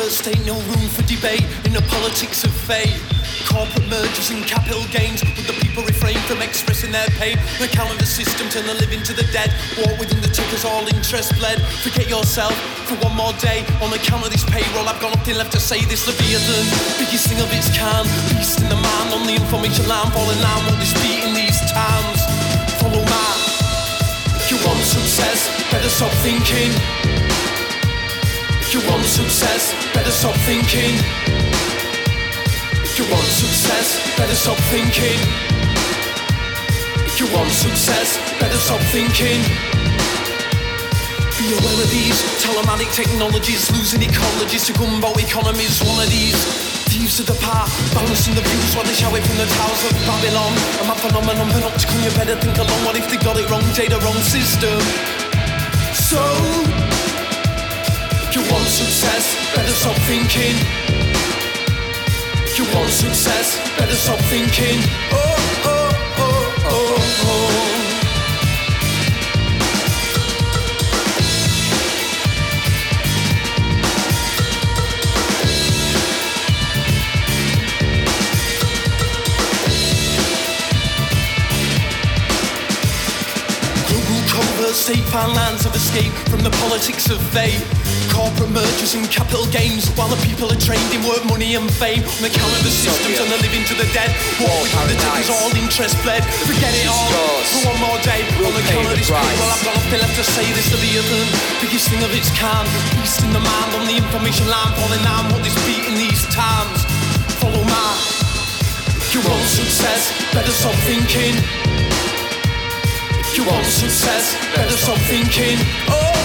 first ain't no room for debate in the politics of fate. Corporate mergers and capital gains, but the people refrain from expressing their pain. The count of the system turn the living to the dead. War within the tickers, all interest bled. Forget yourself for one more day. On account of this payroll, I've got nothing left to say. This Leviathan, biggest thing of its kind. Beast in the mind, on the information line. Falling line, what is beat in these times. Follow my. If you want success, better stop thinking. If you want success, better stop thinking. If you want success, better stop thinking. If you want success, better stop thinking. Be aware of these telematic technologies, losing ecologies to gumbo economies. One of these thieves of the power, balancing the views while they shout it from the towers of Babylon. I'm a phenomenon, panopticon, you better think along. What if they got it wrong, Jay, the wrong system? So, if you want success, better stop thinking. If you want success, better stop thinking. Oh, oh, oh, oh, oh. State found lands of escape from the politics of fate. Corporate mergers and capital gains, while the people are trained in work, money and fame. On account of the systems and the living to the dead. War within the tickers, all interest bled. Forget it all for one more day. On account of this payroll, I've got nothing left to say. This Leviathan, biggest thing of its kind. Beast in the mind, on the information line. Falling down, what is beat in these times. Follow my. If you want success, better stop thinking. If you want success, better stop thinking. Oh.